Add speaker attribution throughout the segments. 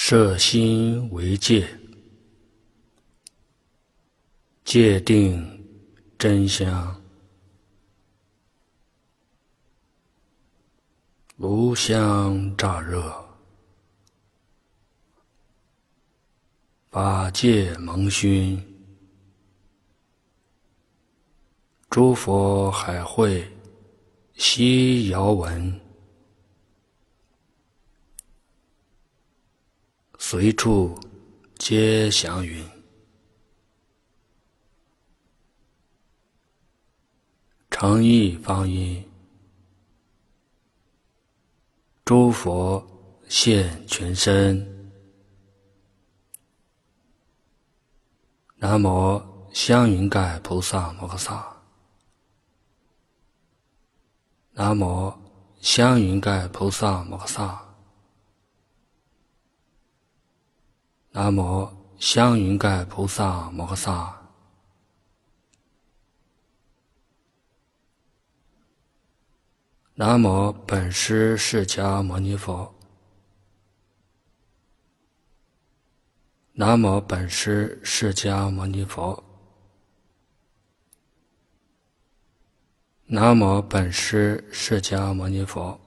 Speaker 1: 摄心为戒，戒定真香，炉香乍热，法界蒙熏，诸佛海会悉遥闻，随处皆祥云。诚意方音，诸佛现全身。南无香云盖菩萨摩诃萨。南无香云盖菩萨摩诃萨。南无香云盖菩萨摩诃萨。南无本师释迦牟尼佛。南无本师释迦牟尼佛。南无本师释迦牟尼佛。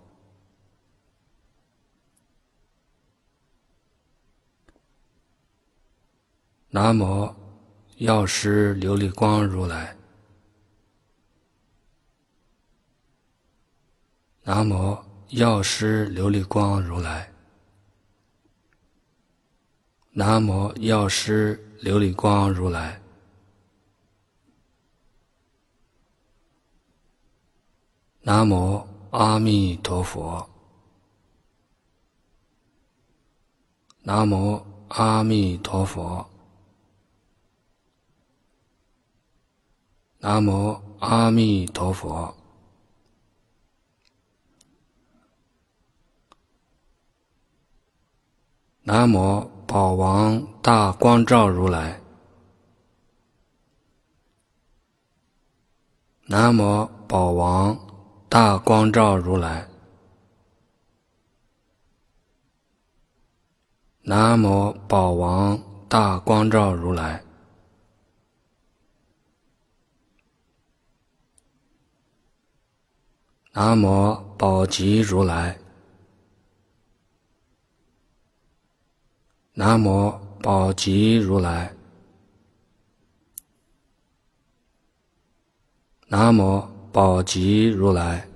Speaker 1: 南无药师琉璃光如来。南无药师琉璃光如来。南无药师琉璃光如来。南无阿弥陀佛。南无阿弥陀佛。南无阿弥陀佛。南无宝王大光照如来。南无宝王大光照如来。南无宝王大光照如来。南无宝积如来。南无宝积如来。南无宝积如来。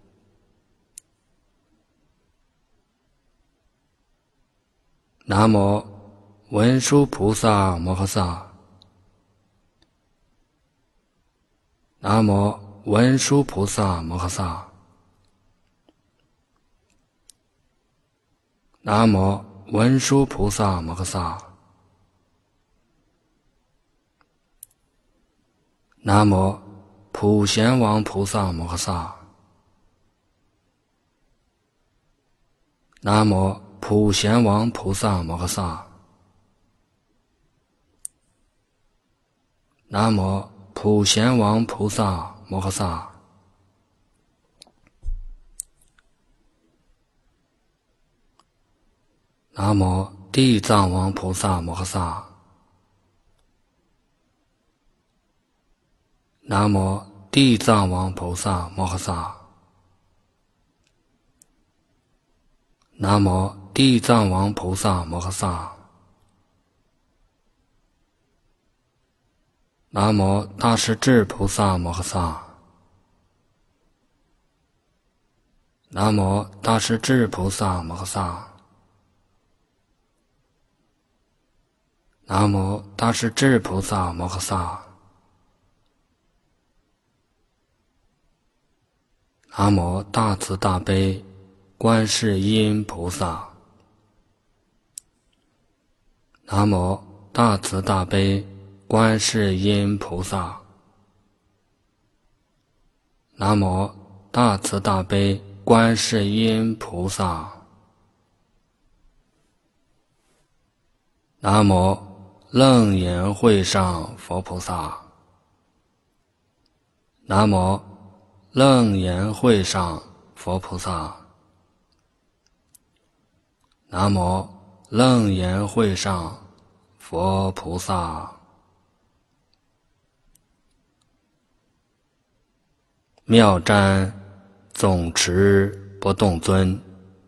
Speaker 1: 南无文殊菩萨摩诃萨。南无文殊菩萨摩诃萨。南无文殊菩萨摩诃萨。南无普贤王菩萨摩诃萨。南无普贤王菩萨摩诃萨。南无普贤王菩萨摩诃萨。南无地藏王菩萨摩诃萨。南无地藏王菩萨摩诃萨。南无地藏王菩萨摩诃萨。南无大势至菩萨摩诃萨。南无大势至菩萨摩诃萨。南无大势至菩萨摩诃萨。南无大慈大悲观世音菩萨。南无大慈大悲观世音菩萨。南无大慈大悲观世音菩萨。南无楞严会上佛菩萨。南无楞严会上佛菩萨。南无楞严会上佛菩萨。妙瞻总持不动尊，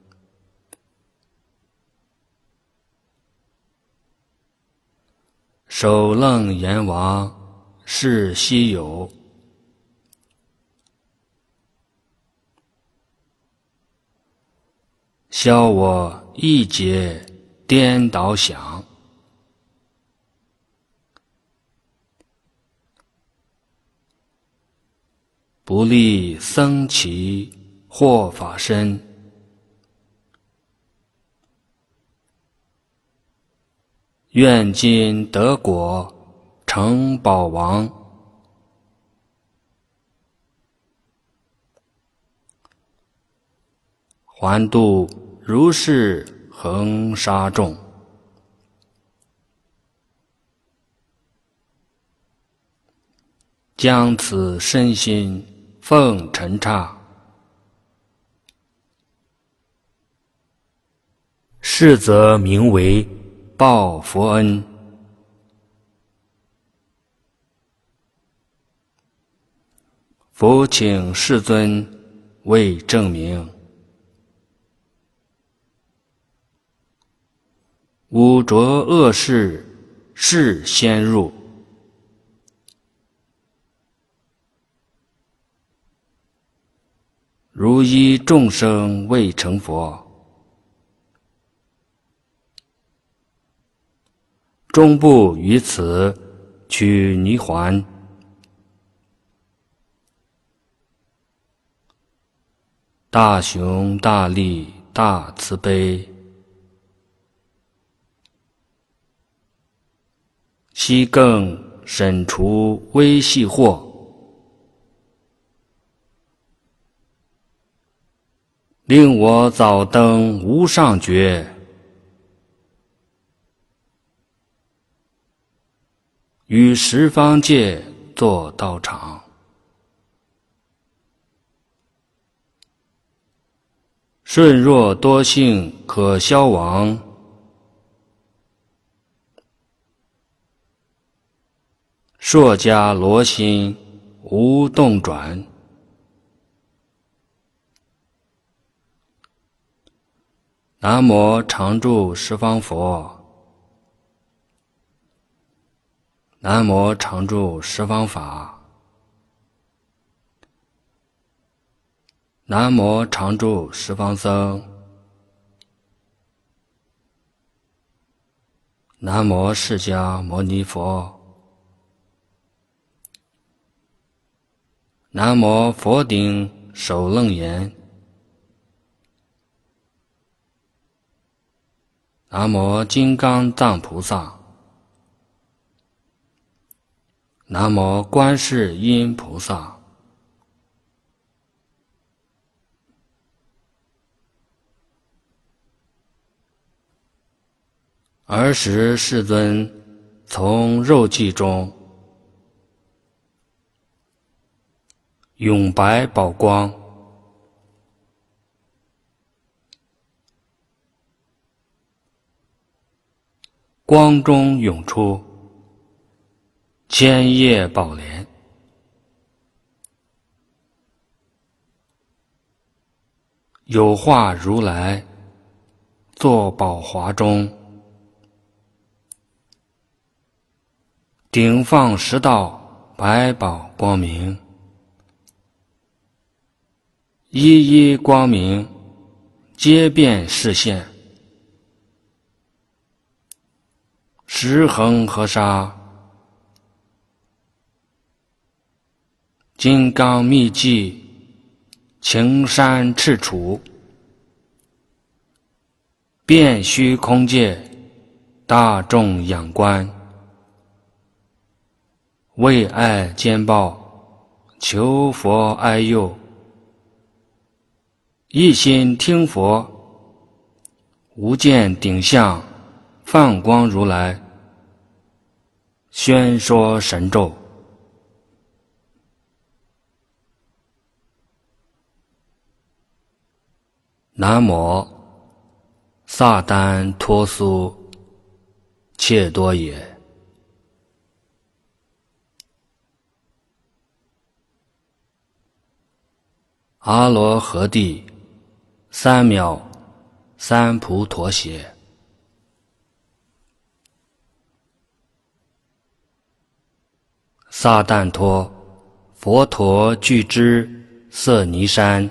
Speaker 1: 首楞严王是稀有，消我一劫颠倒想，不立僧祇或法身，愿今得果成宝王，还度如是恒沙众，将此身心奉尘刹，是则名为报佛恩。佛请世尊为证明，污浊恶事是先入，如依众生未成佛，终不于此取泥还。大雄大力大慈悲，悉更审除微细惑，令我早登无上觉，于十方界作道场。顺若多性可消亡，硕迦罗心无动转。南无常住十方佛，南无常住十方法，南无常住十方僧，南无释迦牟尼佛，南无佛顶首楞严，南无金刚藏菩萨，南无观世音菩萨。尔时世尊从肉髻中永白宝光，光中涌出千叶宝莲，有化如来坐宝华中，顶放十道百宝光明，一一光明皆遍示现，十恒河沙金刚密迹，青山赤楚，遍虚空界大众仰观，为爱兼报求佛哀佑，一心听佛，无见顶相放光如来，宣说神咒。南无撒旦陀苏切多耶。阿罗诃帝三藐三菩陀邪。撒旦陀佛陀具之色尼山。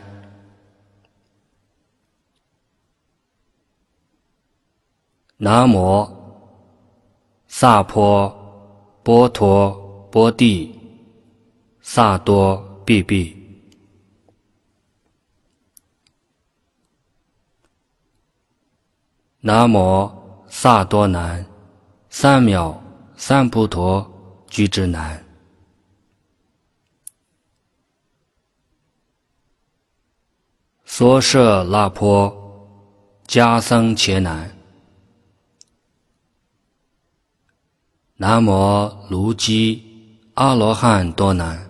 Speaker 1: 南无萨婆波陀波帝萨多毕毕。南无萨多南三藐三菩陀具之南。娑舍那婆迦僧伽南。南无卢基阿罗汉多南。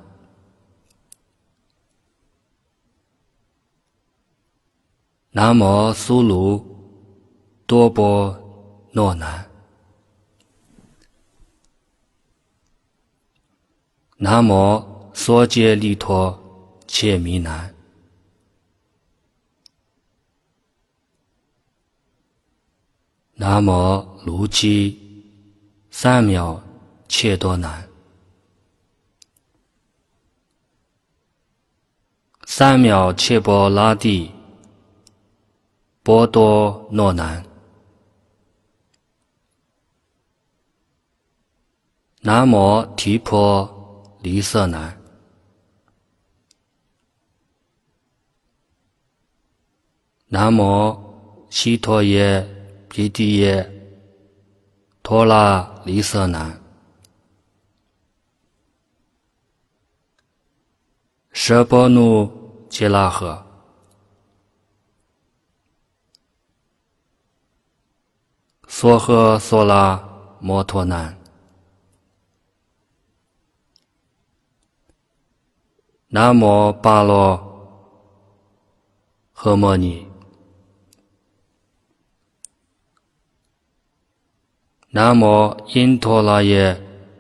Speaker 1: 南无苏卢多波诺南。南无娑揭利陀切弥南。南无卢基三藐切多南。三藐切波拉帝波多诺南。南无提婆离色南。南无悉陀耶毗帝耶陀拉离色南。舍波努揭拉诃。娑诃娑拉摩托南。南无巴罗诃摩尼。南无因陀罗耶。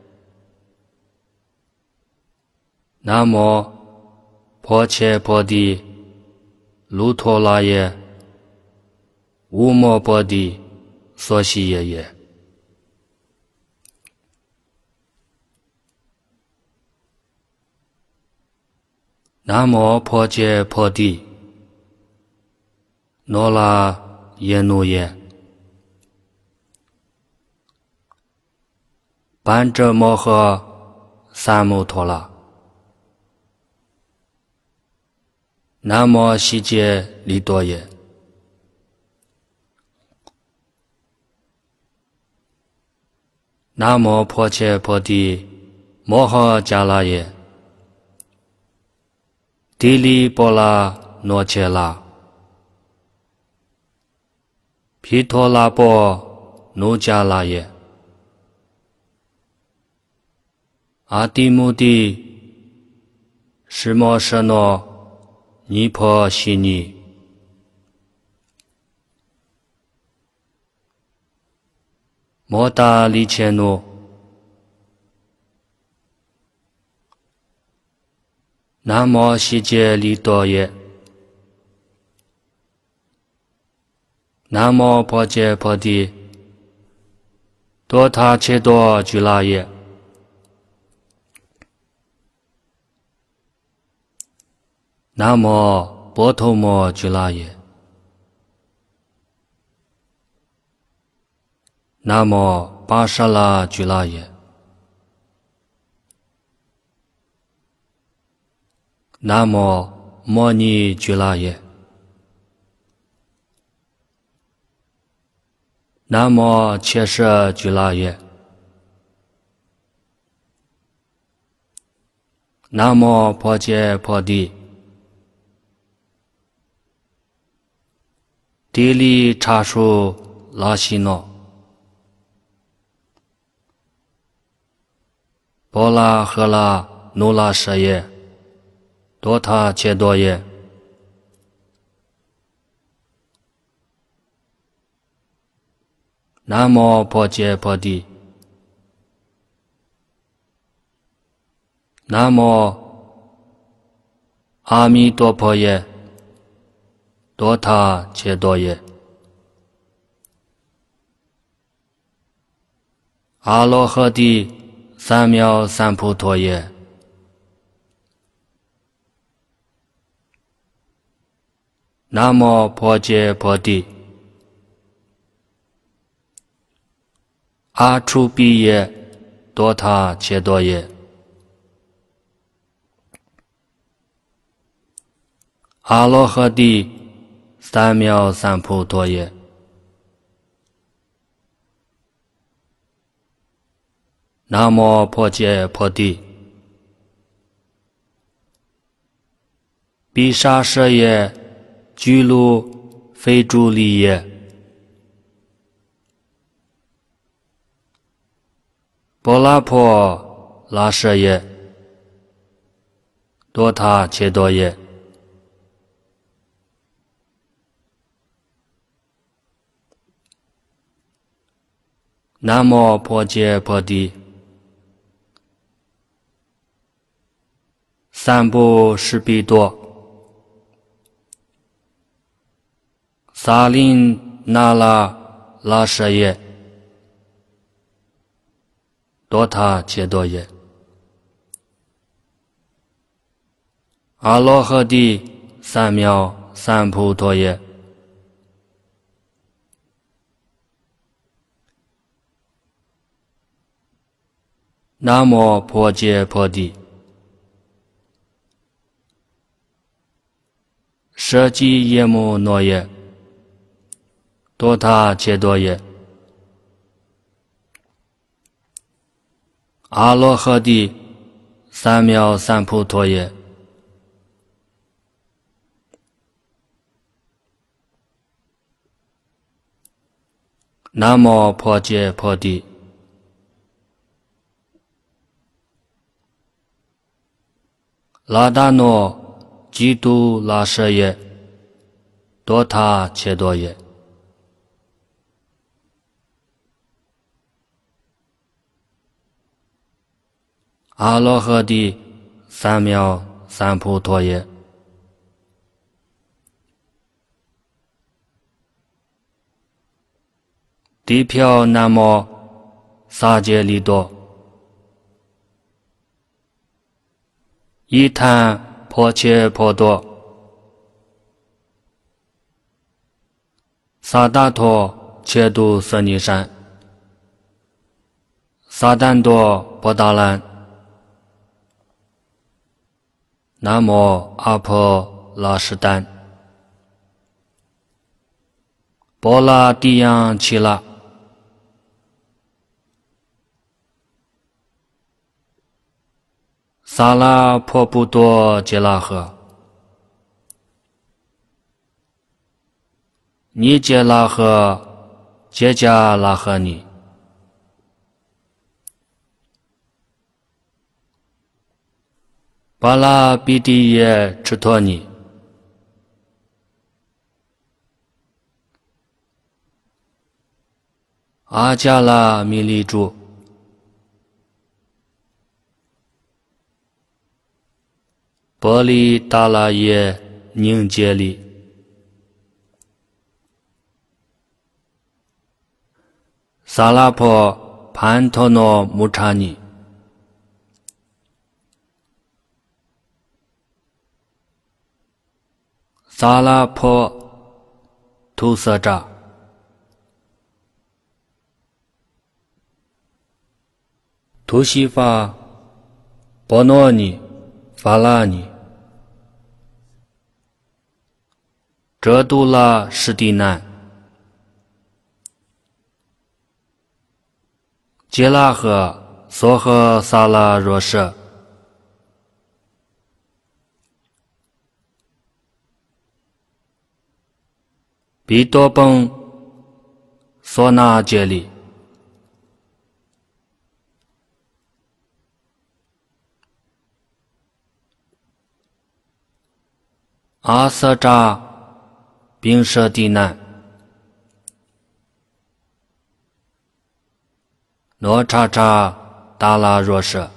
Speaker 1: 南无婆切婆帝卢陀罗耶乌摩波帝娑悉耶耶。南无婆切婆帝罗拉耶努耶班遮摩诃三摩陀罗。南无悉揭利多耶。南无婆切婆帝摩诃迦拉耶帝利波拉诺切拉毗陀拉波努迦拉耶阿底穆帝释摩舍诺尼婆悉尼。摩达利切努。南无悉揭利多耶。南无婆切婆帝多他切多居拉耶。南无波头摩居拉耶。南无巴沙拉居拉耶。南无摩尼居拉耶。南无切舍居拉耶。南无婆切婆帝帝利察树拉西诺波拉赫拉努拉舍耶多他切多耶。 南无婆伽婆帝，南无阿弥陀佛耶，多他切多耶，阿罗诃帝三藐三菩提耶，南无婆伽婆帝，阿处毗耶，多他切多耶，阿罗诃帝三藐三菩提耶，南无婆伽婆帝，毗沙舍耶，居卢非诸利耶，波拉婆拉舍耶，多他切多耶，南无婆伽婆帝，三不施比多，萨林那拉拉舍耶，多他切多耶，阿罗诃帝三藐三菩提耶，南无婆伽婆帝，舍基耶摩诺耶，多他切多耶，阿罗诃帝三藐三菩提耶，南无婆伽婆帝，拉达诺基督拉舍耶，多他切多耶，阿罗诃帝三藐三菩提耶，地飘南无萨揭利多，伊坦婆切婆多，萨达陀切度舍尼山，萨旦多波达兰，南无阿婆拉什丹，波拉蒂扬齐拉，萨拉婆布多杰拉赫，尼杰拉赫杰加拉赫尼，巴拉比蒂耶赤托尼，阿加拉米利珠，波利达拉耶宁杰里，萨拉婆潘托诺穆查尼，萨拉婆图瑟扎，图西法波诺尼法拉尼，哲杜拉什蒂南，杰拉赫索赫萨拉若舍，比多崩索那杰里，阿瑟扎宾舍蒂南， 诺查查达拉若舍，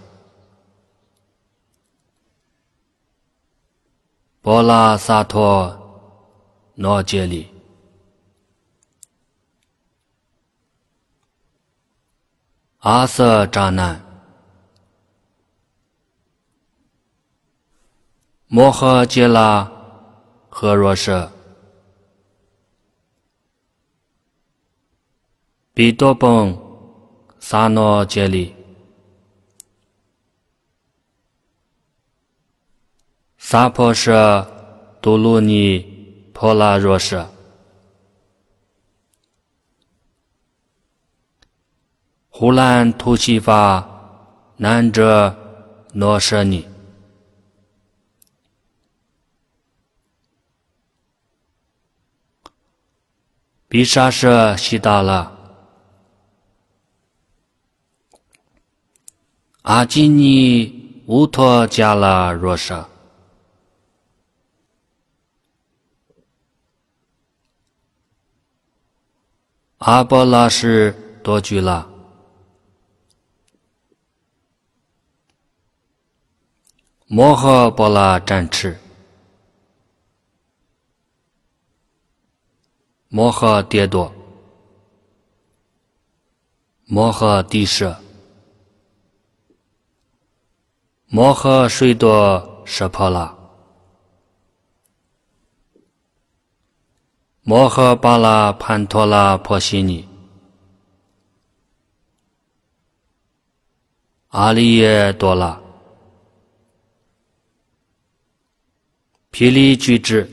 Speaker 1: 波拉萨陀诺杰里，阿瑟扎南，摩诃杰拉和若舍，比多崩萨诺杰里，萨婆舍杜鲁尼婆拉若舍，呼兰图西法南遮诺舍尼，比沙舍悉达拉，阿基尼乌托加拉若舍，阿波拉什多居拉，摩诃波拉展翅，摩诃跌堕，摩诃地舍，摩诃水多舍婆拉，摩诃巴拉潘托拉婆西尼，阿利耶多拉，毗利居之，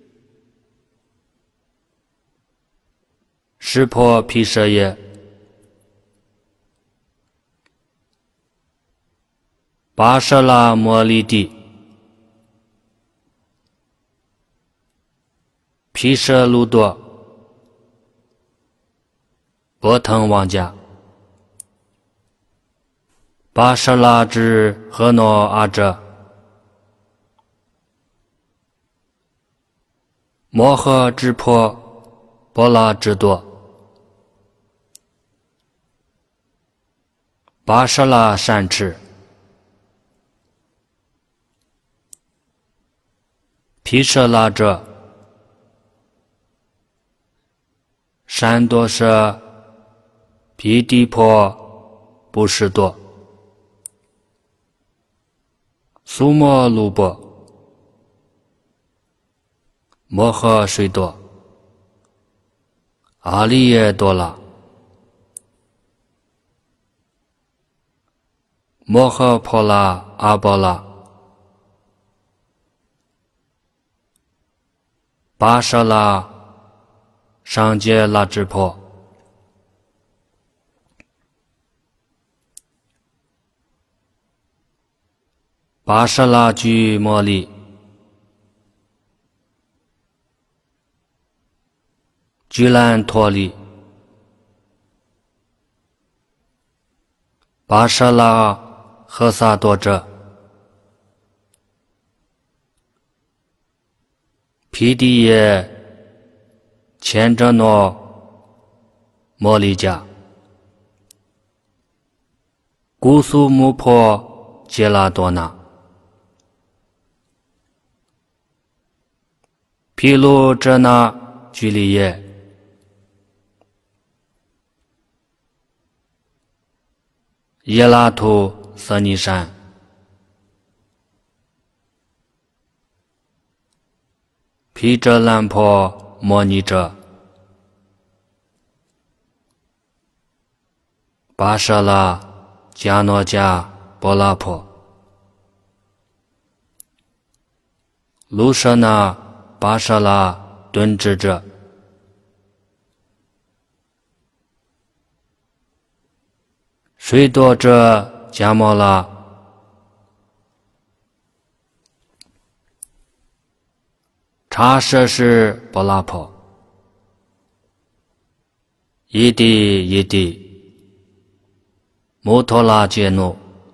Speaker 1: 湿婆毗舍耶，巴舍拉摩利地，毗舍卢多，波腾王家，巴舍拉之何诺阿遮，摩诃之婆波拉之多，巴舍拉善持，毗舍拉者，善多舍毗地婆不是多，苏摩卢波，摩诃水多，阿利耶多拉，摩诃婆拉阿波拉，巴舍拉上界拉智婆，巴舍拉居摩利，居兰陀利，巴舍拉诃萨多者，毗地耶前者诺摩利迦，古苏木婆杰拉多那，毗卢遮那居利耶，耶拉图色尼山，毗遮兰婆摩尼遮，巴舍拉迦诺迦波拉婆，卢舍那巴舍拉顿智者，水多者迦摩拉，查舍是波拉婆，伊地伊地，摩托拉杰努，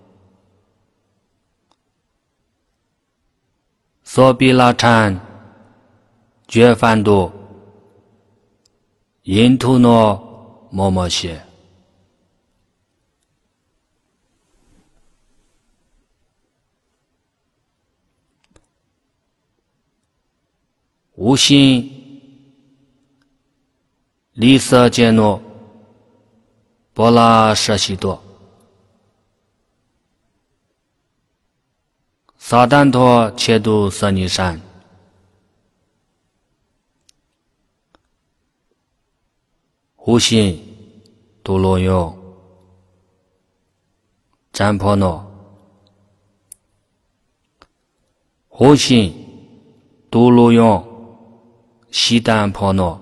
Speaker 1: 索比拉禅，觉梵度，因图诺摩摩谢。 无心利色杰诺波拉舍西多撒旦陀切度色尼山无心杜罗用占婆诺无心杜罗用西旦婆诺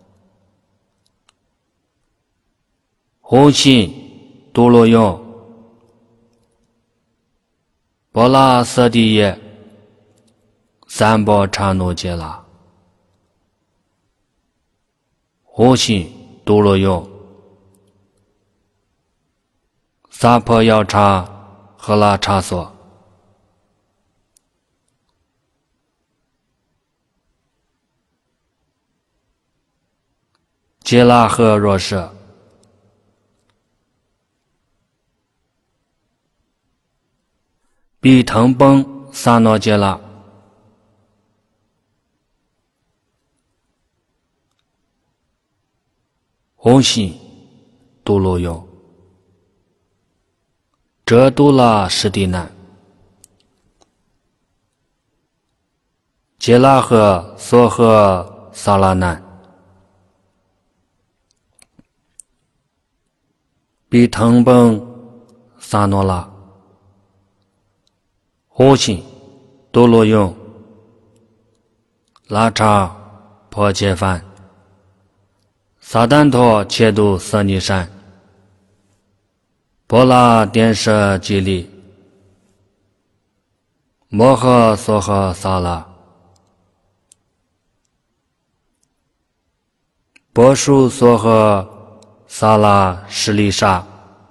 Speaker 1: 无心杜罗用波拉色地耶三波刹那杰拉无心杜罗用萨婆要查和拉查索杰拉和若舍比腾崩萨诺杰拉红心杜罗用这杜拉什地南杰拉和索和萨拉南比腾崩萨诺拉红心杜罗用拉查破切饭撒旦陀切度色尼山波拉电舍吉利摩诃娑诃萨拉波舒娑诃萨拉什利沙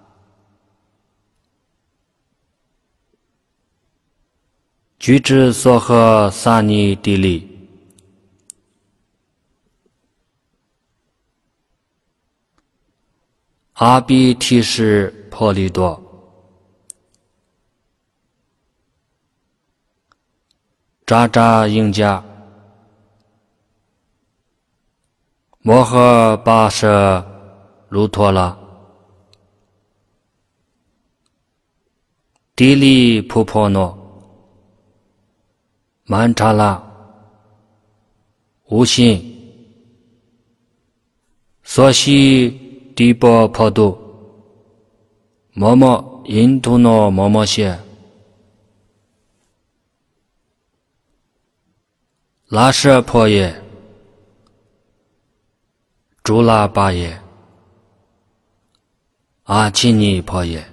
Speaker 1: 居之娑诃萨尼地利阿比提示婆利多扎扎应加摩诃巴舍卢陀拉地利普婆诺曼查拉无心所西地波婆度摩摩因图诺摩摩谢拉舍婆耶朱拉巴耶阿奇尼婆耶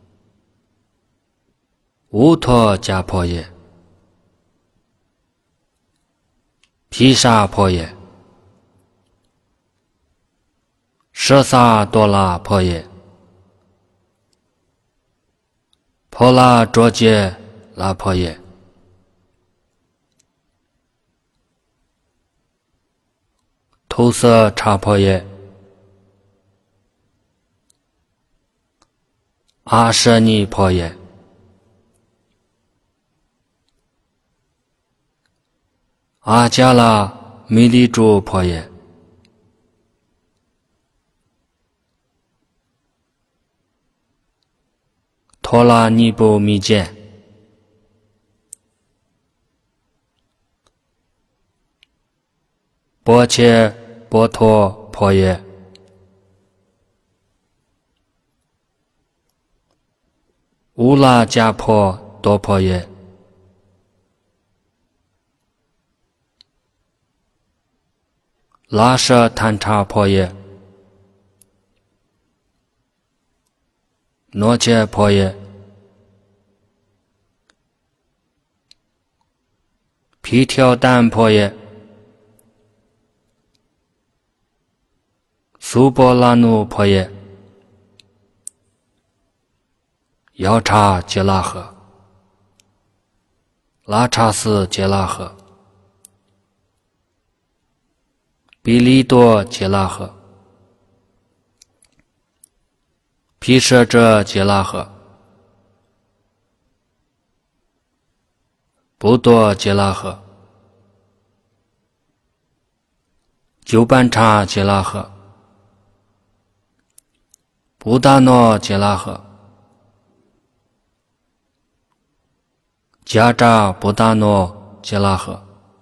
Speaker 1: 乌托迦婆耶毗沙婆耶舍萨多拉婆耶婆拉卓杰拉婆耶图色查婆耶阿舍尼婆耶阿迦拉弥利珠婆耶托拉尼布密见波切波托婆耶乌拉迦婆多婆耶拉舍坦查婆耶诺切婆耶毗条丹婆耶苏波拉努婆耶要查杰拉赫拉查斯杰拉赫比利多杰拉赫毗舍者杰拉赫不多杰拉赫九班叉杰拉赫、布达诺杰拉赫、加扎布达诺杰拉赫、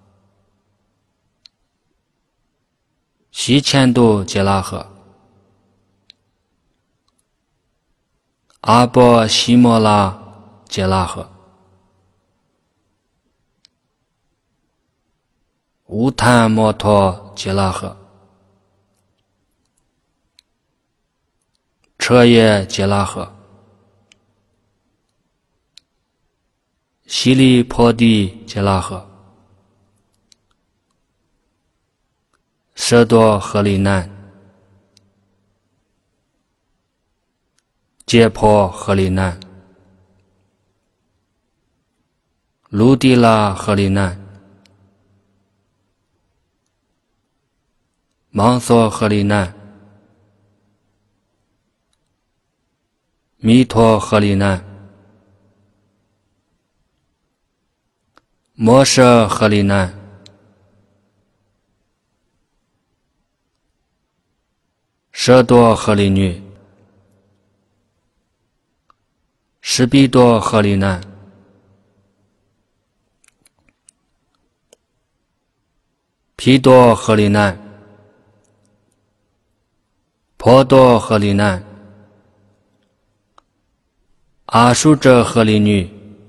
Speaker 1: 西千度杰拉赫、阿波西摩拉杰拉赫、乌坦摩托杰拉赫、彻夜杰拉赫、西里坡地杰拉赫、舍多赫里南、杰坡赫里南、卢迪拉赫里南、芒索赫里南、弥陀赫里南、摩舍赫里南、舍多赫里女、施比多赫里南、毗多赫里南、婆多赫里南、阿术者赫里女、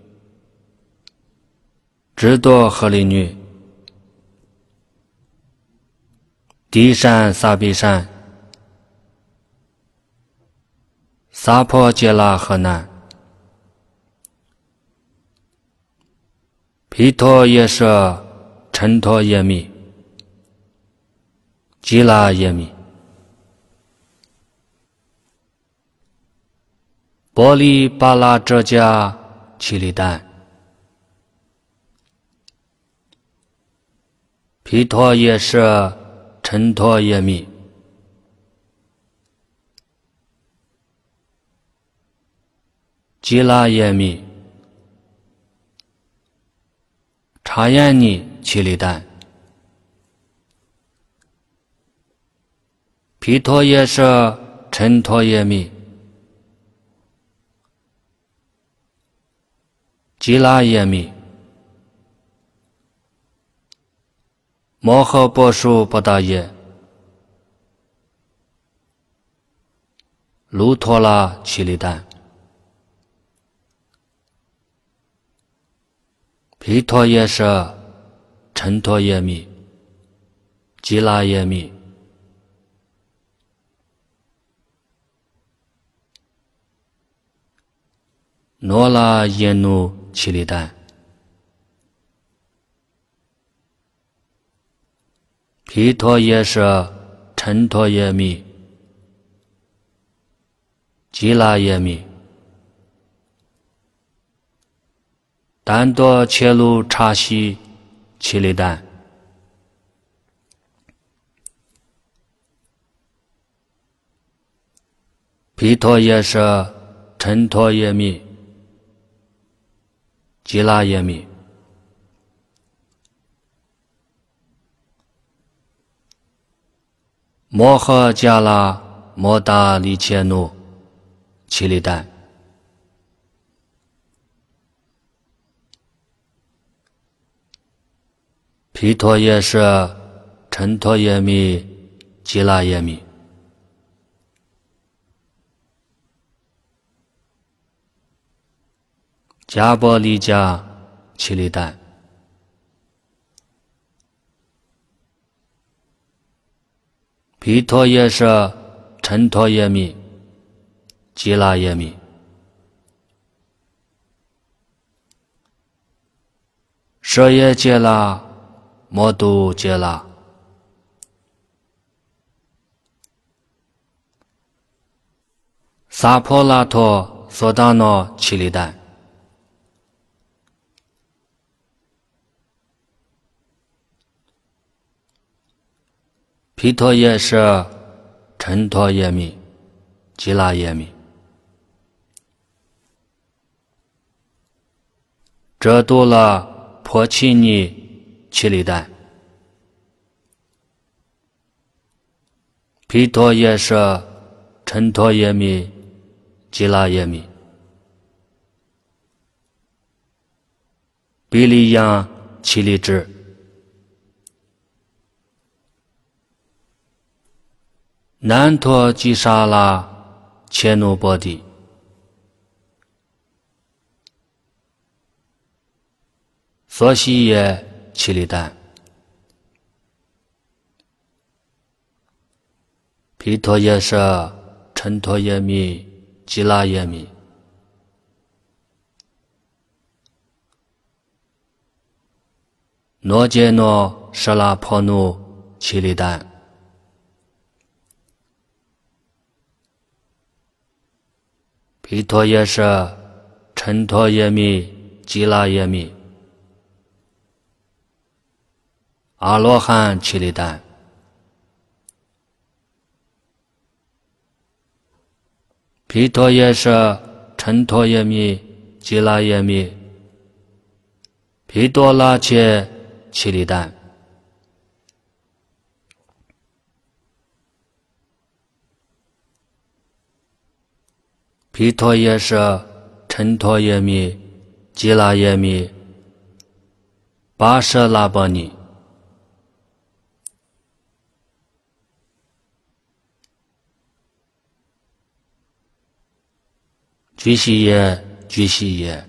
Speaker 1: 智多赫里女、地山萨比山、萨婆杰拉赫南、毗陀耶舍陈陀耶密、吉拉耶密、波利巴拉遮迦奇利丹、毗陀耶舍陈陀耶密、吉拉耶密、查耶尼奇利丹、毗陀耶舍陈陀耶密、吉拉耶密、摩诃波输波达耶、卢陀拉奇利丹、毗陀耶舍陈陀耶密、吉拉耶密、诺拉耶努奇利丹、毗陀耶舍陈陀耶密、吉拉耶密、丹多切鲁查西奇利丹、毗陀耶舍陈陀耶密、吉拉耶密、摩诃迦拉摩达利切努奇利丹、毗陀耶舍陈陀耶密、吉拉耶密、迦波利迦奇利丹、毗陀耶舍陈陀耶密、吉拉耶密、舍耶杰拉摩度杰拉、萨婆拉托索达诺奇利丹、毗陀耶舍陈陀耶密、吉拉耶密、遮度拉婆奇尼奇利丹、 毗陀耶舍陈陀耶弥吉拉耶弥比利央奇利支南陀吉沙拉切努波提索西耶奇利丹毗陀耶舍陈陀耶弥吉拉耶弥诺杰诺舍拉婆努奇利丹毗陀耶舍陈陀耶弥吉拉耶弥阿罗汉奇利丹毗陀耶舍陈陀耶弥吉拉耶弥毗多拉切奇利丹毗陀耶舍陈陀耶弥吉拉耶弥巴舍拉波尼居西耶居西耶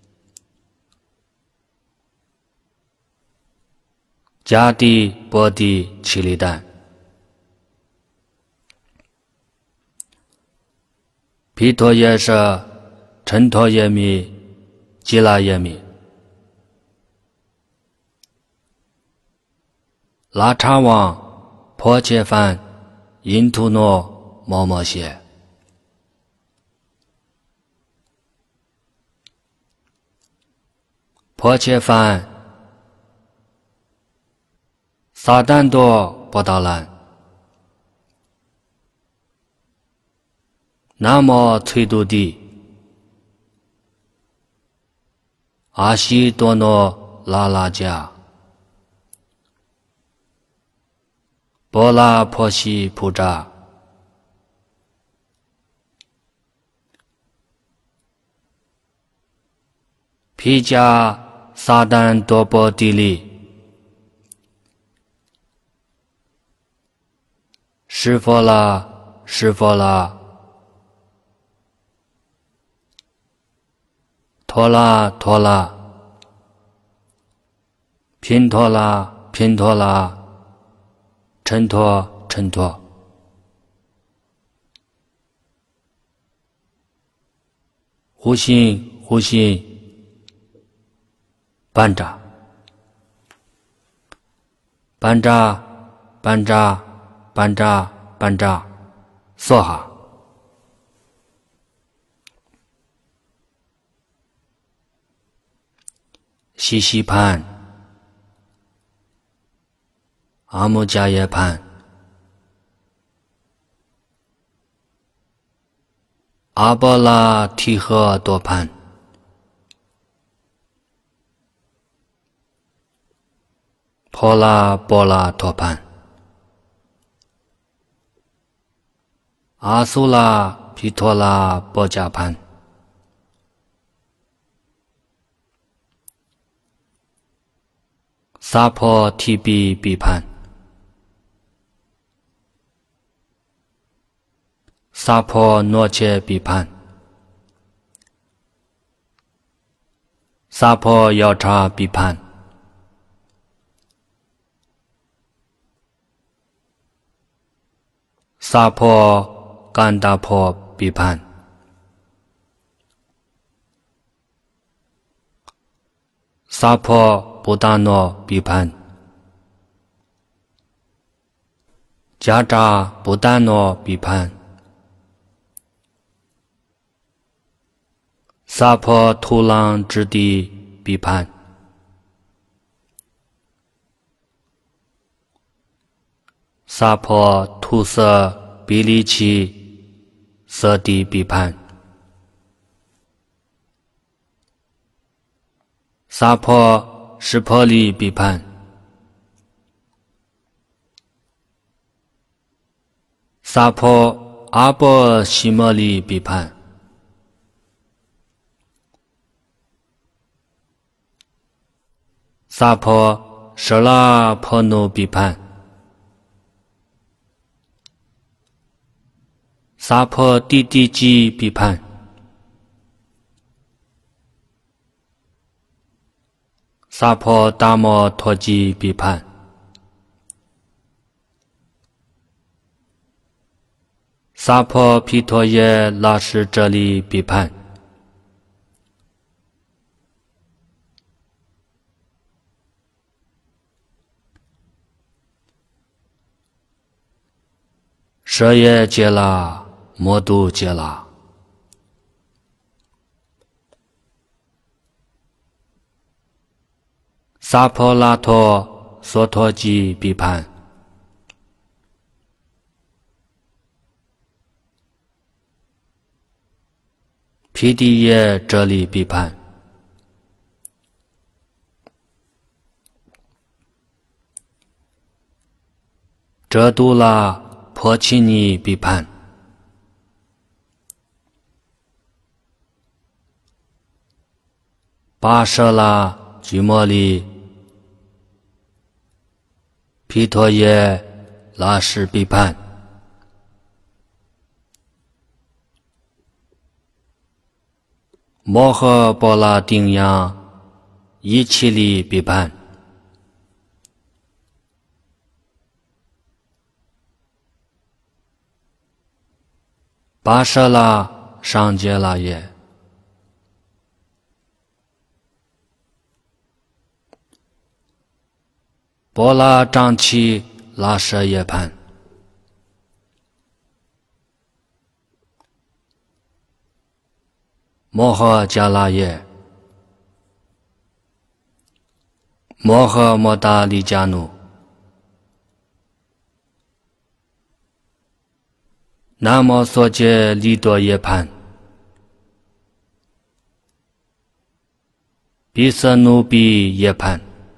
Speaker 1: 迦帝波帝奇利丹毗陀耶舍陈陀耶弥吉拉耶弥拉叉王婆切梵因图诺摩摩谢婆切梵撒旦多波达兰南无摧度帝阿悉多诺拉拉迦波拉婆悉普扎毗迦撒旦多波帝利释佛拉释佛拉陀拉陀拉频陀拉频陀拉陈陀陈陀呼心呼心班扎班扎班扎班扎班扎梭哈西西盘阿姆迦耶盘阿波拉提诃多盘婆拉波拉托盘阿苏拉毗陀拉波迦盘萨婆提比比盘萨婆诺切比盘萨婆要叉比盘萨婆甘达婆比盘萨婆布达诺比盘迦扎布达诺比盘萨婆图朗之地比盘萨婆图色比利奇色地比盘萨婆湿婆利比盘萨婆阿波西摩利比潘，萨婆舍拉婆努比潘，萨婆滴滴吉比潘，萨婆达摩陀吉比潘，萨婆毗陀耶拉什哲利比潘，舍耶杰拉摩度杰拉，萨婆拉陀梭陀吉比潘，毗帝耶哲利比潘，遮度拉婆契尼比潘，巴舍拉居摩利毗陀耶拉什比潘，摩诃波拉丁央伊奇利比潘，巴舍拉上杰拉耶，波拉张齐拉舍耶潘，摩诃迦拉耶，摩诃摩达利迦努，南无梭杰利多耶潘，比色努比耶潘，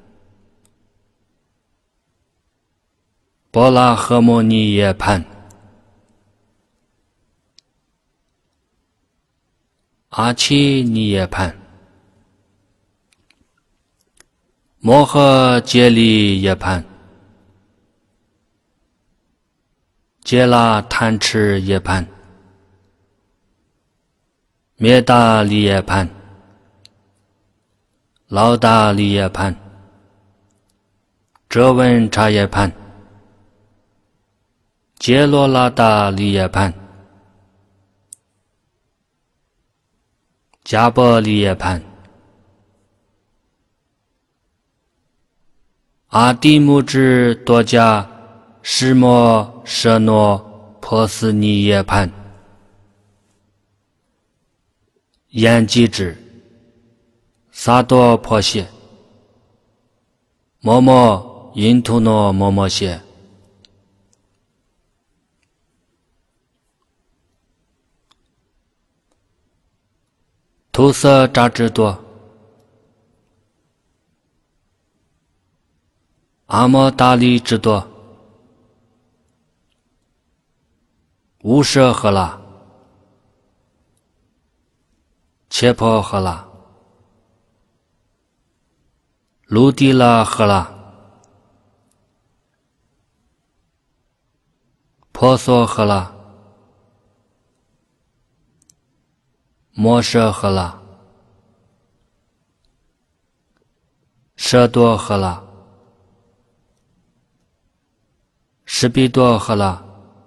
Speaker 1: 波拉诃摩尼耶潘，阿奇尼耶潘，摩诃杰利耶潘，杰拉贪吃耶潘，灭达利耶潘，劳达利耶潘，遮文察耶潘，杰罗拉达利耶潘，迦波利耶潘，阿底木支多迦释摩舍诺波斯尼耶潘，延吉支萨多婆谢，摩摩因图诺摩摩谢，图色扎之多，阿摩达利之多，乌舍赫拉，切婆赫拉，卢迪拉赫拉，婆娑赫拉，摩舍赫拉，舍多赫拉，施比多赫拉，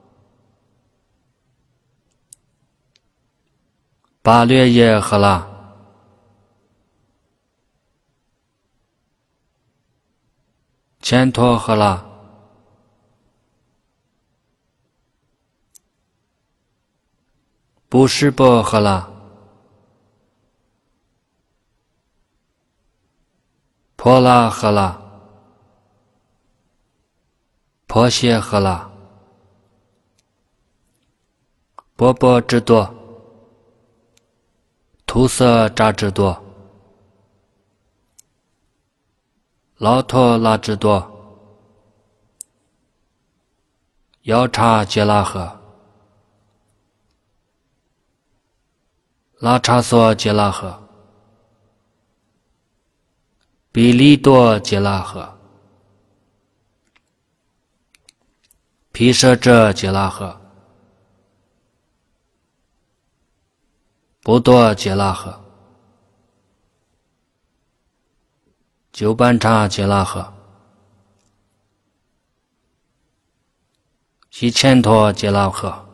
Speaker 1: 巴略耶赫拉，千陀赫拉，布什波赫拉，婆拉赫拉，婆谢赫拉，波波之多，图色扎之多，劳托拉之多， 要叉杰拉赫、拉叉索杰拉赫、比利多杰拉赫、毗舍遮杰拉赫、不多杰拉赫、九班叉杰拉赫、西千陀杰拉赫、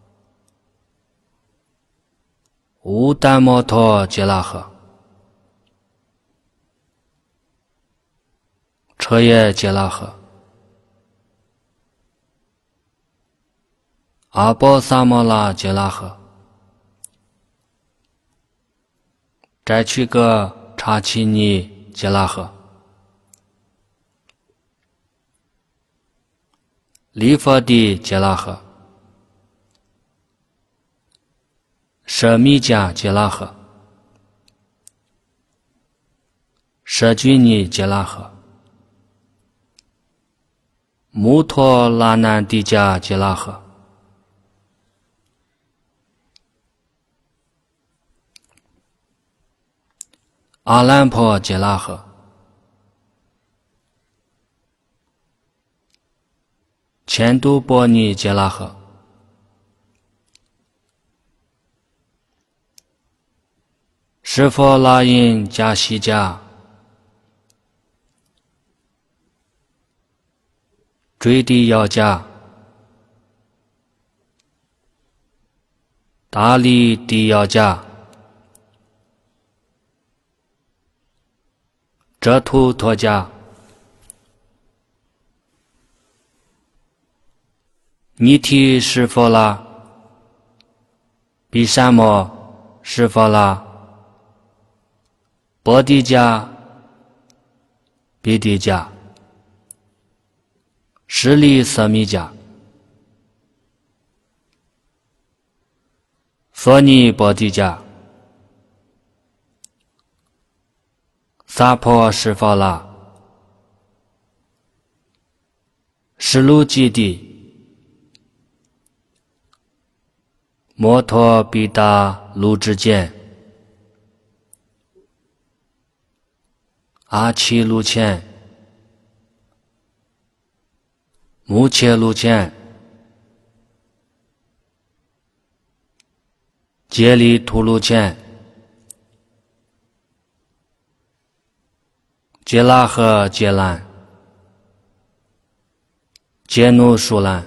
Speaker 1: 乌丹摩陀杰拉赫、彻夜杰拉赫、阿波萨摩拉杰拉赫、摘取个查奇尼杰拉赫、利佛地杰拉赫、舍米迦杰拉赫、舍居尼杰拉赫、穆托拉南迪迦杰拉赫、阿兰婆杰拉赫、千都波尼杰拉赫、湿佛拉因加西迦、坠地要迦、大力地要迦、遮图托迦、尼提湿佛拉、比沙摩湿佛拉、波迪迦、比迪迦、施利瑟米迦、索尼波迪迦、萨婆湿佛拉、施卢基地、摩托比达卢之间、阿奇卢前、穆切卢前、杰里图卢前、杰拉赫杰兰、杰努舒兰、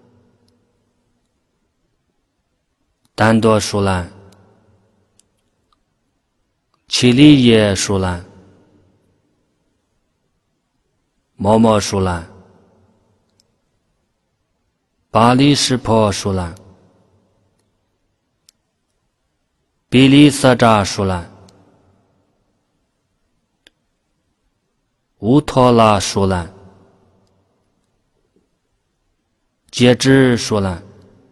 Speaker 1: 丹多舒兰、奇里耶舒兰、摩摩舒兰、巴利什婆舒兰、比利瑟扎舒兰、乌托拉舒兰、杰支舒兰、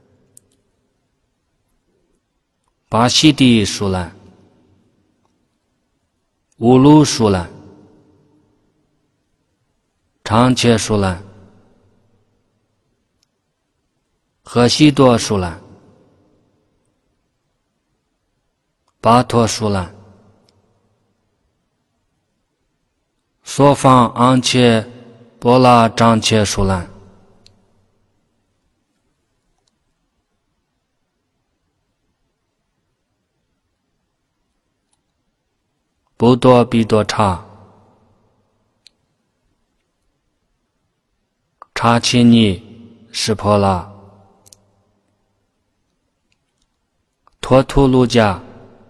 Speaker 1: 巴西地舒兰、乌鲁舒兰、长切舒兰、河西多舒兰、巴托舒兰、索方昂切波拉张切舒兰、不多比多差、查奇尼湿婆拉、托图卢迦、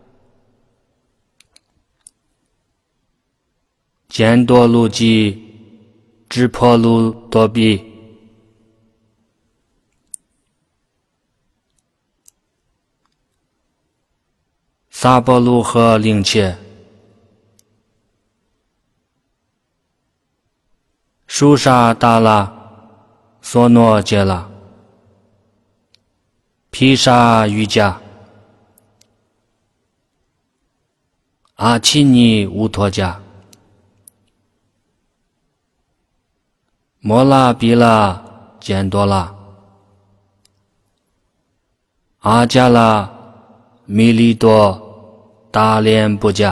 Speaker 1: 坚多卢基、支婆卢多比、萨波卢和灵切、舒沙达拉、索诺杰拉、毗沙瑜伽、阿奇尼乌托迦、摩拉比拉坚多拉、 阿迦拉弥利多达连布迦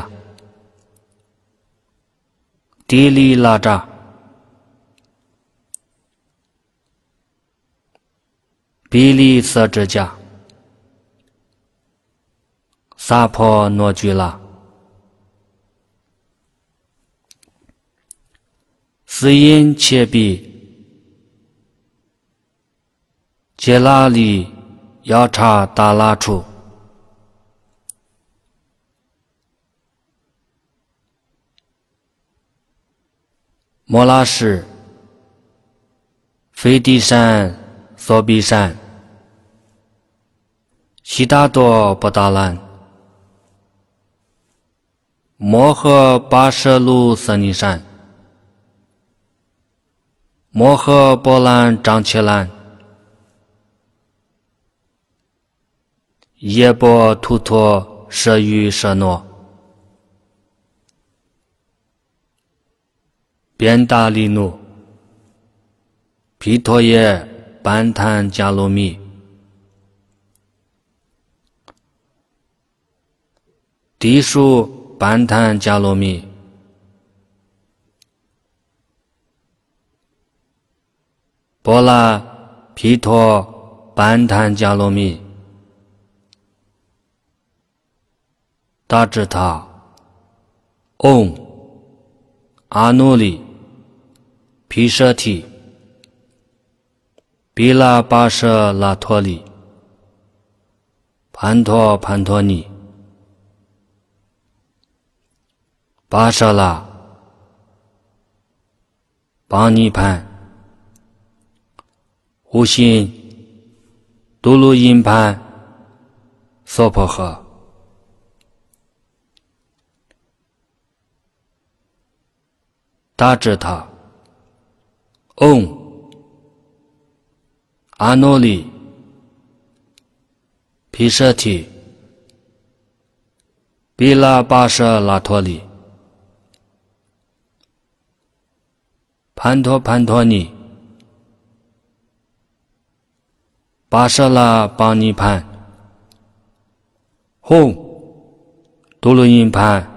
Speaker 1: 迪利拉扎比利色之迦萨婆诺居拉斯因切比杰拉里要查达拉处摩拉什斐迪山索比山悉达多布达兰摩诃巴舍卢瑟尼山摩诃波兰张切兰耶波图托舍于舍诺边达利努毗陀耶班坦迦罗密地数班坦迦罗密波拉毗陀班坦迦罗密达智塔嗡阿努里毗舍提比拉巴舍拉托里盘陀盘陀尼巴舍拉邦尼盘无心杜鲁因盘娑婆诃达智塔嗡阿努里毗舍提比拉巴舍拉托里盘陀盘陀尼巴舍拉邦尼盘吽杜鲁因盘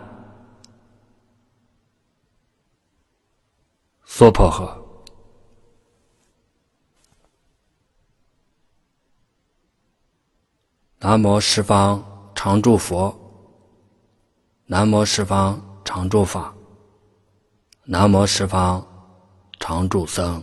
Speaker 1: 娑婆诃南无十方常住佛南无十方常住法南无十方常住僧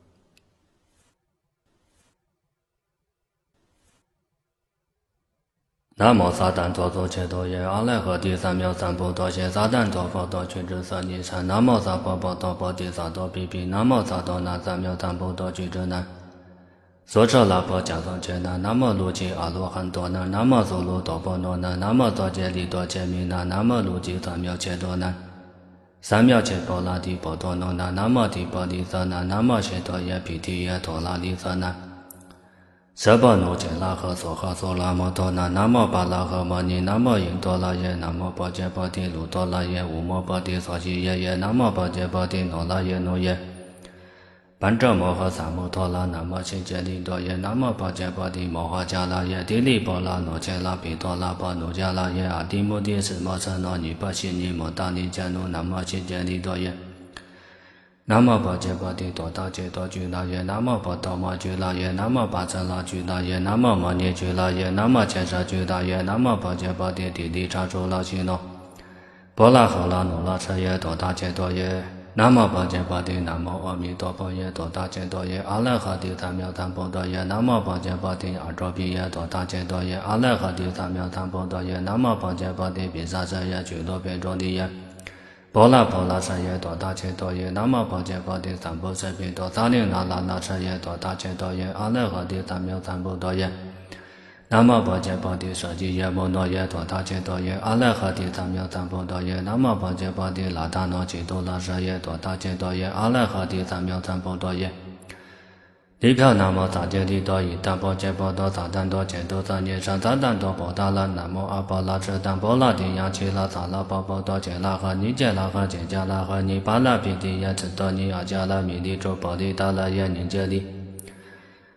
Speaker 1: 南无撒旦多多切多耶阿赖诃帝三藐三菩提耶撒旦多佛多取之舍尼禅南无萨婆诃多菩提萨多毗毗南无萨多那三藐三菩提取之难所舍拉婆迦僧切那南无卢吉阿罗汉多那南无苏卢多婆罗那南无多杰利多切弥那南无卢吉三藐切多那三藐切婆拉提婆多那南无提婆利瑟那南无切多耶毗提耶陀拉利瑟那舍婆奴切拉诃娑诃娑拉摩多那南无巴拉诃摩尼南无因多拉耶南无波揭波提卢多拉耶无摩波提娑悉耶耶南无波揭波提诺拉耶诺耶班遮摩诃萨摩陀拉南无悉揭利多耶南无波揭波提摩诃迦拉耶提利波拉诺切拉毗陀拉波奴迦拉耶阿提摩提斯摩诃那尼波悉尼摩达尼迦努南无悉揭利多耶南无波揭波提多达揭多居那耶南无波多摩居那耶南无巴遮拉居那耶南无摩尼居那耶南无切舍居那耶南无波揭波提提利叉出拉西诺波拉诃拉努拉车耶多达揭多耶南无波揭波提南无阿弥陀佛耶多达揭多耶阿赖诃帝三藐三菩提耶南无波揭波提阿周毗耶多达揭多耶阿赖诃帝三藐三菩提耶南无波揭波提毗沙遮耶俱罗遍周地耶波拉波拉舍耶多达揭多耶南无波揭波提三菩舍毗多萨令那拉那舍耶多达揭多耶阿赖诃帝三藐三菩提耶南无波揭波提舍基耶摩诺耶多达揭多耶阿赖诃帝三藐三菩提耶南无波揭波提拉达诺基多拉舍耶多达揭多耶阿赖诃帝三藐三菩提耶离票南无萨揭利多伊达波揭波多萨旦多揭多萨涅山萨旦多波达拉南无阿波拉遮旦波拉提亚奇拉萨拉波波多揭拉诃尼揭拉诃揭迦拉诃尼巴拉毗提耶智多尼阿迦拉弥利周波利达拉耶尼揭利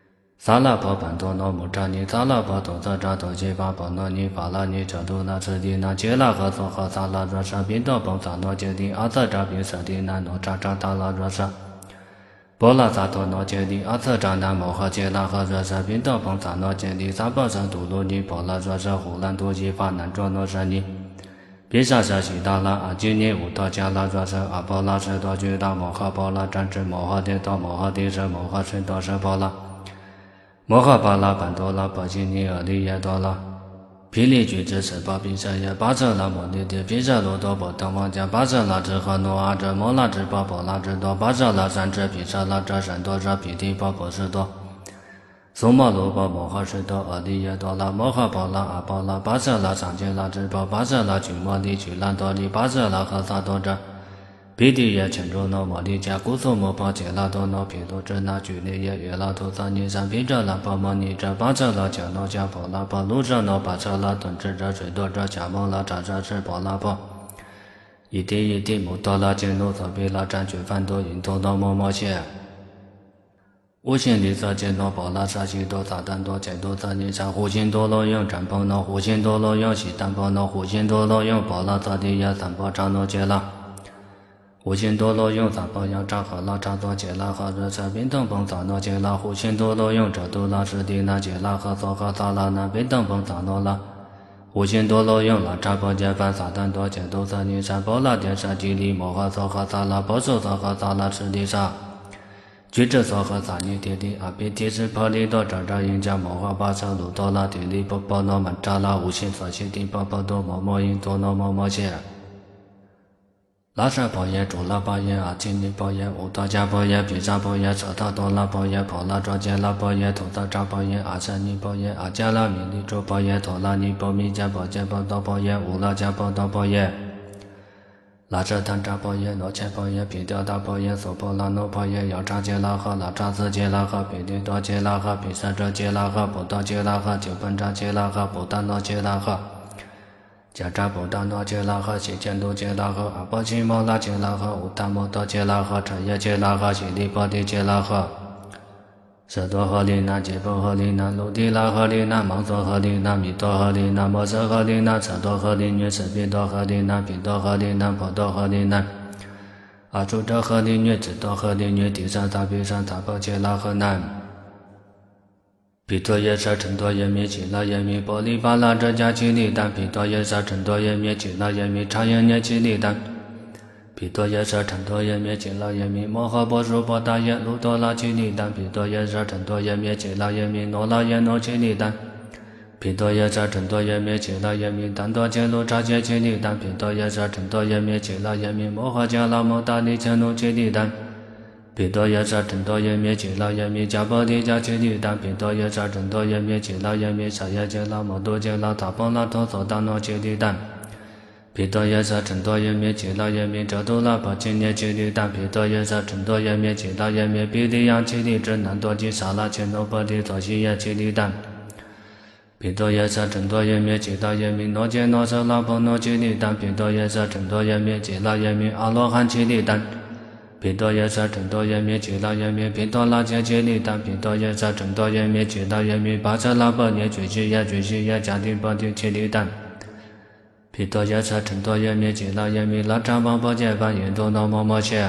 Speaker 1: 萨拉婆班多罗木扎尼萨拉婆多萨扎多吉巴波罗尼法拉尼哲杜拉彻迪那杰拉和索和萨拉热沙宾多邦萨罗杰迪阿萨扎比舍迪那诺扎扎达拉热沙波拉萨多诺杰迪阿萨扎那摩诃杰拉和热沙宾多邦萨罗杰迪萨波萨杜罗尼波拉热沙呼兰多吉法南卓诺沙尼比萨沙西达拉阿吉尼乌多加拉热沙阿波拉舍多居达摩诃波拉占知摩诃帝多摩诃帝舍摩诃舍多舍波拉摩诃巴拉班多拉巴吉尼阿利耶多拉毗利居之舍巴比舍耶巴舍拉摩尼帝毗舍罗多波当王家巴舍拉之和诺阿者摩拉之巴波拉之多巴舍拉三之毗舍拉者善多者毗提巴波士多苏摩罗巴摩诃士多阿利耶多拉摩诃波拉阿波拉巴舍拉上杰拉之巴巴舍拉居摩利居兰多利巴舍拉和萨多者毗提耶前周诺摩利迦古苏摩巴杰拉多诺毗多之那居利耶耶拉图萨尼山毗遮拉波摩尼者巴舍拉迦诺迦波拉波卢舍诺巴舍拉顿智者水多者迦摩拉扎舍是波拉波一地摩多拉坚努萨比拉占据梵多因多诺摩摩切无心利色坚诺波拉沙西多萨丹多坚多萨尼山呼心多罗用占波诺呼心多罗用西丹波诺呼心多罗用波拉萨地耶三波扎诺杰拉呼心多罗用萨波扬扎和拉扎多杰拉和热舍宾等邦萨诺杰拉呼心多罗用哲杜拉什迪那杰拉和索和萨拉那宾等邦萨诺拉呼心多罗用拉扎波杰梵萨丹多杰多萨尼山波拉电沙吉利摩诃索和萨拉波苏索和萨拉什迪沙居之索和萨尼提提阿比提什婆利多扎扎因加摩诃巴舍鲁多拉提利波波诺曼扎拉无心所西提波波多摩摩因多诺摩摩切拉沙婆耶主拉巴耶阿金尼婆耶乌多迦婆耶毗沙婆耶舍他多拉婆耶婆拉卓杰拉婆耶图萨扎婆耶阿舍尼婆耶阿迦拉米利珠婆耶陀拉尼婆弥迦婆揭婆多婆耶乌拉迦婆多婆耶拉舍坦扎婆耶罗切婆耶毗吊达婆耶娑婆拉诺婆耶要扎杰拉哈拉扎斯杰拉哈毗利多杰拉哈毗舍遮杰拉哈波多杰拉哈九本扎杰拉哈波达诺杰拉哈迦扎波达诺杰拉哈西坚多杰拉哈阿波奇摩拉杰拉哈乌达摩多杰拉哈彻耶杰拉哈西利波提杰拉哈舍多诃利那杰波诃利那卢提拉诃利那芒索诃利那弥多诃利那摩舍诃利那舍多诃利女舍毗多诃利那毗多诃利那婆多诃利那阿主遮诃利女智多诃利女提萨达毗萨达波杰拉诃那毗多耶舍陈多耶弥吉拉耶弥波利巴拉遮迦吉利丹毗多耶舍陈多耶弥吉拉耶弥叉耶涅吉利丹毗多耶舍陈多耶弥吉拉耶弥摩诃波输波达耶卢多拉吉利丹毗多耶舍陈多耶弥吉拉耶弥诺拉耶诺吉利丹毗多耶舍陈多耶弥吉拉耶弥丹多杰卢扎杰吉利丹毗多耶舍陈多耶弥吉拉耶弥摩诃迦拉摩达利切努吉利丹毗多耶舍陈多耶弥吉拉耶弥迦波提迦吉利丹毗多耶舍陈多耶弥吉拉耶弥舍耶杰拉摩多杰拉达波拉陀索达诺吉利丹毗多耶舍陈多耶弥吉拉耶弥遮杜拉波吉涅吉利丹毗多耶舍陈多耶弥吉拉耶弥毗利扬吉利之南多吉沙拉切诺波提佐西耶吉利丹毗多耶舍陈多耶弥吉拉耶弥诺杰诺舍拉波诺吉利丹毗多耶舍陈多耶弥吉拉耶弥阿罗汉吉利丹毗多耶舍陈多耶弥吉拉耶弥毗多拉杰吉利丹毗多耶舍陈多耶弥吉拉耶弥巴舍拉波涅居西耶迦提波提吉利丹毗多耶舍陈多耶弥吉拉耶弥拉扎巴波揭梵因多诺摩摩切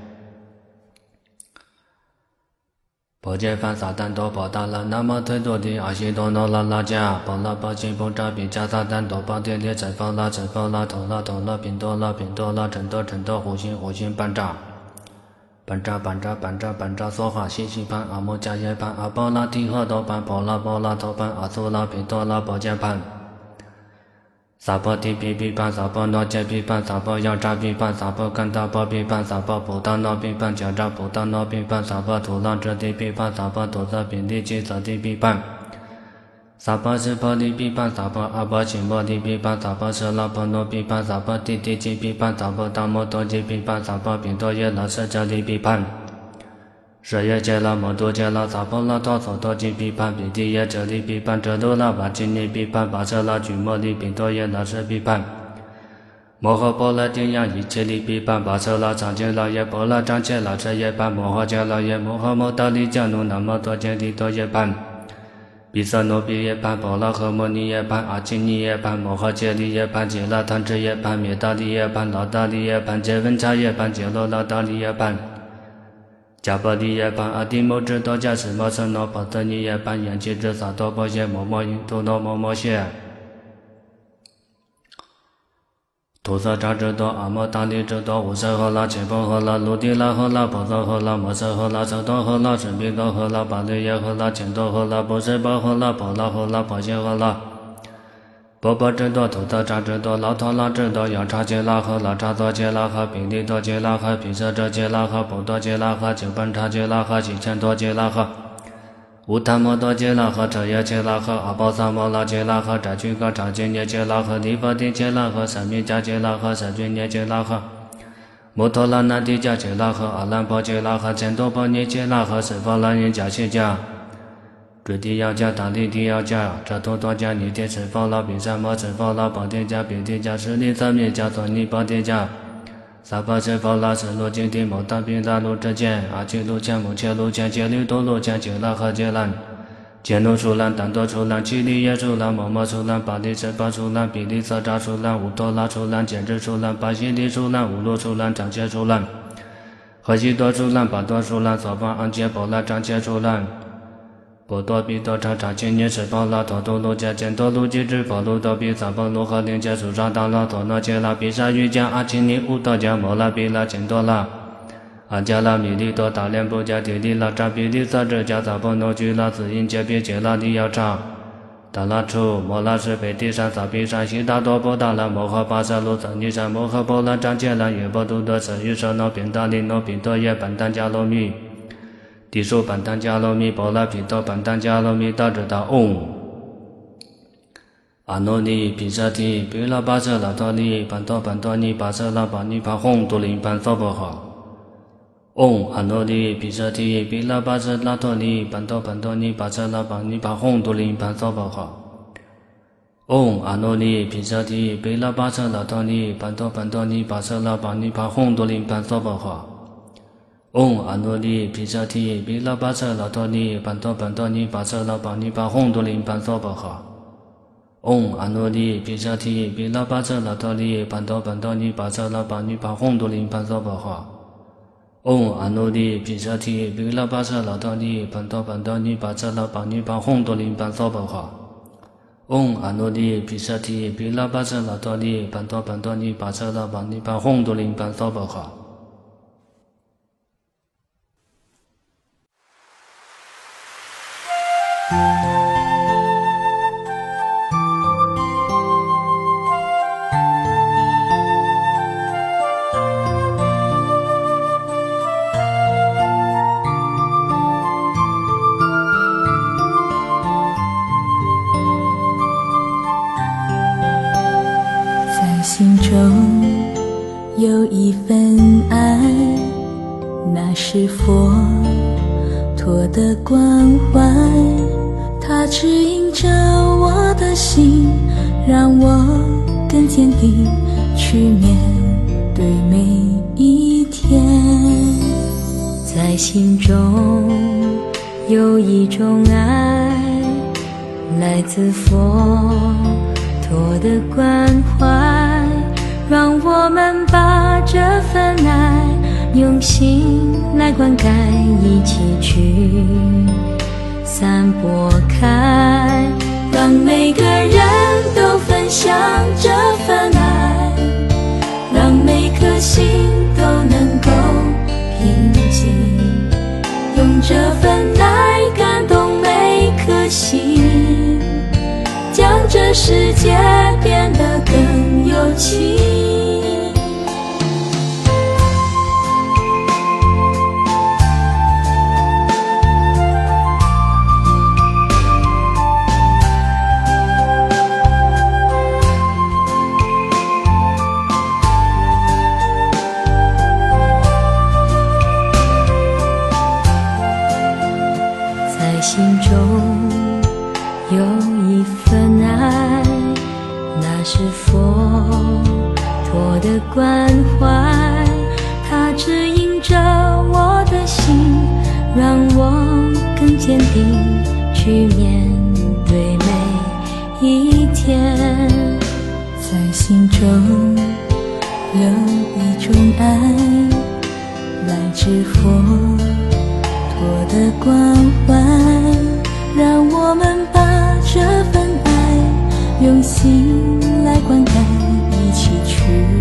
Speaker 1: 波揭梵萨丹多波达拉那摩推多提阿悉多诺拉拉迦波拉波悉波扎比迦萨丹多波提列陈波拉陈波拉陀拉陀拉宾多拉宾多拉陈多呼心班扎班扎梭哈西西班阿摩迦耶班阿波拉提诃多班波拉陀班阿苏拉毗多拉波揭班萨婆提毗毗班萨婆诺揭毗班萨婆要扎毗班萨婆甘达波毗班萨婆菩达诺毗班迦扎菩达诺毗班萨婆图拉遮提毗班萨婆图萨毗利吉萨提毗班萨婆是婆利毗班萨婆阿婆钦婆提毗班萨婆舍拉婆诺毗班萨婆提提吉毗班萨婆达摩多吉毗班萨婆毗多耶拉舍迦利毗班舍耶杰拉摩多杰拉萨婆拉陀索多吉毗班毗提耶遮利毗班遮多拉巴吉尼毗班巴舍拉居摩利毗多耶拉舍毗班摩诃般罗帝呀，一切利彼般巴舍那长劫那耶波罗长劫那遮耶般摩诃迦那耶摩诃摩达利迦努那摩多揭利多耶般毗舍那毗耶般波罗诃摩尼耶般阿基尼耶般摩诃揭利耶般揭那贪遮耶般灭达利耶般那达利耶般揭文察耶般揭罗那达利耶般迦波利耶般阿提摩智多迦什摩僧那波特尼耶般延吉智萨多波耶摩摩因多那摩摩谢菩萨扎智多阿摩达利智多无色诃那切波诃那卢帝那诃那婆娑诃那摩诃诃那舍多诃那神彼多诃那巴利耶诃那乾多诃那波舍波诃那婆那诃那婆谢诃那波波智多图特扎智多老陀那智多雅叉揭那诃那叉多揭那诃毗利多揭那诃毗舍遮揭那诃波多揭那诃九班叉揭那诃悉乾多揭那诃无他摩多揭那诃彻耶揭那诃阿波萨摩那揭那诃斋俱胪叉揭涅揭那诃利波帝揭那诃三密迦揭那诃三俱涅揭那诃摩托拉那帝迦揭那诃阿兰波揭那诃犍多波尼揭那诃舍佛那因迦悉迦追帝要迦达利帝要迦遮多多迦尼帝舍佛那毗萨摩舍佛那波帝迦毗帝迦舍利三密迦娑尼波帝迦萨婆舍佛那舍罗揭帝摩达毗达卢遮见阿耨卢迦摩切卢迦揭利多卢迦揭那诃揭兰揭努输兰丹多输兰祇利耶输兰摩摩输兰巴利舍巴输兰毗利舍扎输兰无多拉输兰坚智输兰巴悉利输兰无罗输兰长切输兰诃悉多输兰巴多输兰娑婆安揭波罗长切输兰波多毗多叉叉千涅舍波罗陀多罗迦犍多卢吉智波罗多毗萨波罗诃灵迦苏沙达拉陀那揭拉毗沙瑜伽阿奇尼乌多迦摩拉毗拉犍多拉阿迦拉弥利多达连波迦提利拉扎毗利萨遮迦萨婆那居拉斯因揭毗揭拉利要叉达拉处摩拉舍毗提山萨毗山悉达多波达拉摩诃巴萨罗萨尼山摩诃波罗长揭拉耶波多多舍于舍那宾达利那宾多耶班丹迦罗密地数班丹迦罗密波罗毗多班丹迦罗密达智达嗡阿耨尼毗舍提毗拉巴舍那陀尼班多班多尼巴舍那巴尼巴吽多林班娑婆诃嗡阿耨尼毗舍提毗拉巴舍那陀尼班多班多尼巴舍那巴尼巴吽多林班娑婆诃嗡阿耨尼毗舍提毗拉巴舍那陀尼班多班多尼巴舍那巴尼巴吽多林班娑婆诃嗡阿耨尼毗舍提毗拉巴舍那陀尼班多班多尼巴舍那巴尼巴吽多林班娑婆诃嗡阿耨尼毗舍提毗拉巴舍那陀尼班多班多尼巴舍那巴尼巴吽多林班娑婆诃嗡阿耨尼毗舍提毗拉巴舍那陀尼班多班多尼巴舍那巴尼巴吽多林班娑婆诃嗡阿耨尼毗舍提毗拉巴舍那陀尼班多班多尼巴舍那巴尼巴吽多林班娑婆诃
Speaker 2: 心中有一份爱，那是佛陀的关怀，它指引着我的心，让我更坚定去面对每一天。在心中有一种爱，来自佛陀的关怀，让我们把这份爱用心来灌溉，一起去散播开，让每个人都分享这份爱，让每颗心都能够平静，用这份爱感动每颗心，将这世界变得更有情。在心中有一份爱，那是佛陀佛的关怀，它指引着我的心，让我更坚定去面对每一天。在心中有一种爱，来自佛陀的关怀，让我们把这份爱用心来灌溉，一起去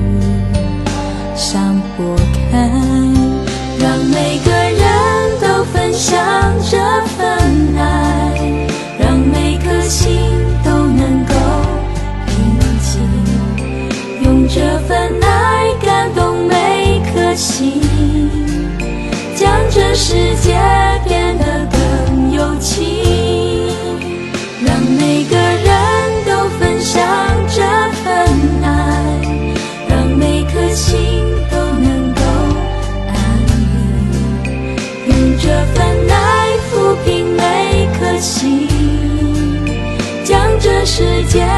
Speaker 2: 散播开，让每个人都分享这份爱，让每颗心都能够平静，用这份爱感动每颗心，将这世界变得更有情，让每个人都分享这份爱，让每颗心都能够安宁，用这份爱抚平每颗心，将这世界